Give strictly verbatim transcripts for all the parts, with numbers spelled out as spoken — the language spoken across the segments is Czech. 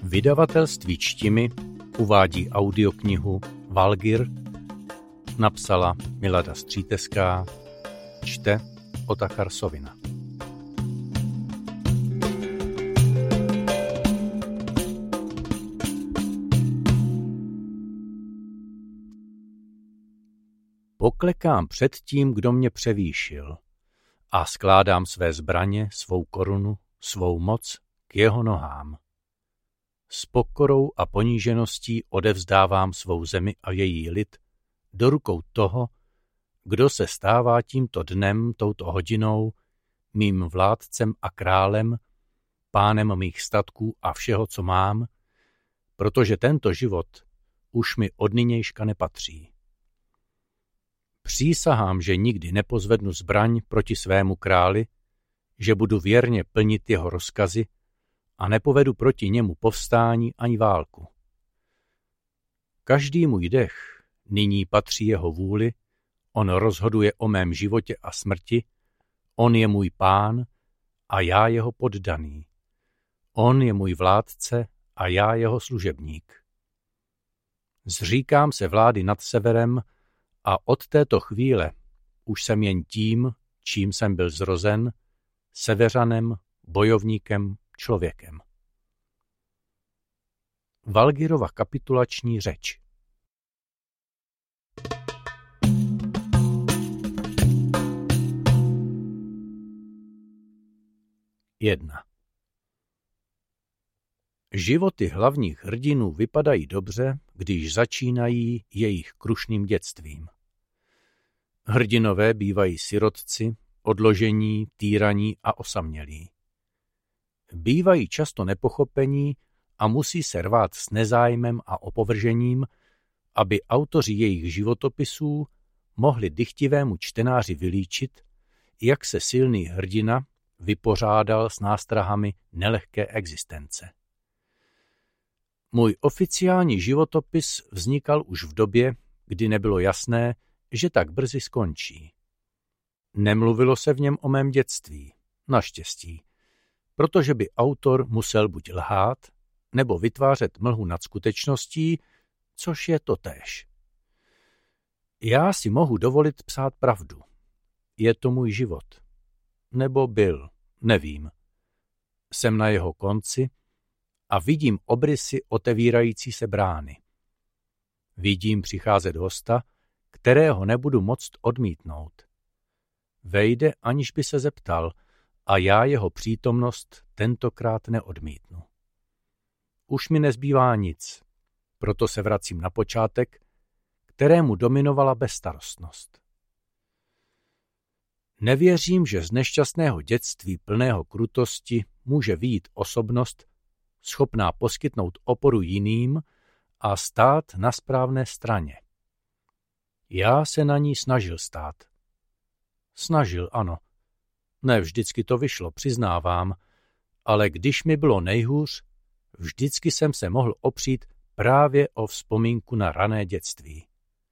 Vydavatelství Čtimi uvádí audioknihu Valgir, napsala Milada Stříteská, čte Otakar Sovina. Poklekám před tím, kdo mě převýšil, a skládám své zbraně, svou korunu, svou moc k jeho nohám. S pokorou a ponížeností odevzdávám svou zemi a její lid do rukou toho, kdo se stává tímto dnem, touto hodinou, mým vládcem a králem, pánem mých statků a všeho, co mám, protože tento život už mi od nynějška nepatří. Přísahám, že nikdy nepozvednu zbraň proti svému králi, že budu věrně plnit jeho rozkazy a nepovedu proti němu povstání ani válku. Každý můj dech nyní patří jeho vůli, on rozhoduje o mém životě a smrti, on je můj pán a já jeho poddaný. On je můj vládce a já jeho služebník. Zříkám se vlády nad severem a od této chvíle už jsem jen tím, čím jsem byl zrozen, Severanem, bojovníkem, člověkem. Valgirova kapitulační řeč. jedna. Životy hlavních hrdinů vypadají dobře, když začínají jejich krušným dětstvím. Hrdinové bývají sirotci, odložení, týraní a osamělí. Bývají často nepochopení a musí se rvát s nezájmem a opovržením, aby autoři jejich životopisů mohli dychtivému čtenáři vylíčit, jak se silný hrdina vypořádal s nástrahami nelehké existence. Můj oficiální životopis vznikal už v době, kdy nebylo jasné, že tak brzy skončí. Nemluvilo se v něm o mém dětství, naštěstí, protože by autor musel buď lhát, nebo vytvářet mlhu nad skutečností, což je totéž. Já si mohu dovolit psát pravdu. Je to můj život. Nebo byl, nevím. Jsem na jeho konci a vidím obrysy otevírající se brány. Vidím přicházet hosta, kterého nebudu moct odmítnout. Vejde, aniž by se zeptal, a já jeho přítomnost tentokrát neodmítnu. Už mi nezbývá nic, proto se vracím na počátek, kterému dominovala bezstarostnost. Nevěřím, že z nešťastného dětství plného krutosti může vyjít osobnost, schopná poskytnout oporu jiným a stát na správné straně. Já se na ní snažil stát. Snažil, ano. Ne vždycky to vyšlo, přiznávám, ale když mi bylo nejhůř, vždycky jsem se mohl opřít právě o vzpomínku na rané dětství.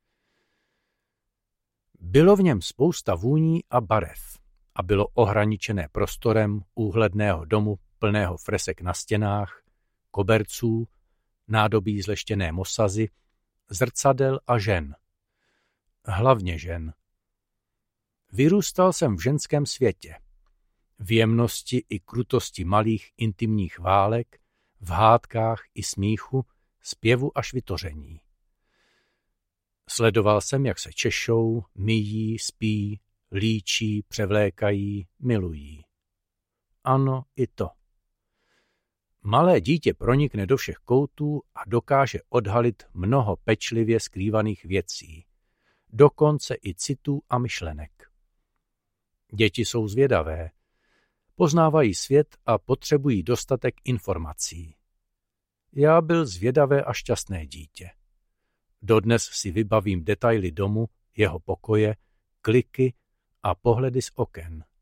Bylo v něm spousta vůní a barev a bylo ohraničené prostorem úhledného domu plného fresek na stěnách, koberců, nádobí zleštěné mosazy, zrcadel a žen. Hlavně žen. Vyrůstal jsem v ženském světě, v jemnosti i krutosti malých intimních válek, v hádkách i smíchu, zpěvu až vytoření. Sledoval jsem, jak se češou, myjí, spí, líčí, převlékají, milují. Ano, i to. Malé dítě pronikne do všech koutů a dokáže odhalit mnoho pečlivě skrývaných věcí, dokonce i citů a myšlenek. Děti jsou zvědavé, poznávají svět a potřebují dostatek informací. Já byl zvědavé a šťastné dítě. Dodnes si vybavím detaily domu, jeho pokoje, kliky a pohledy z oken.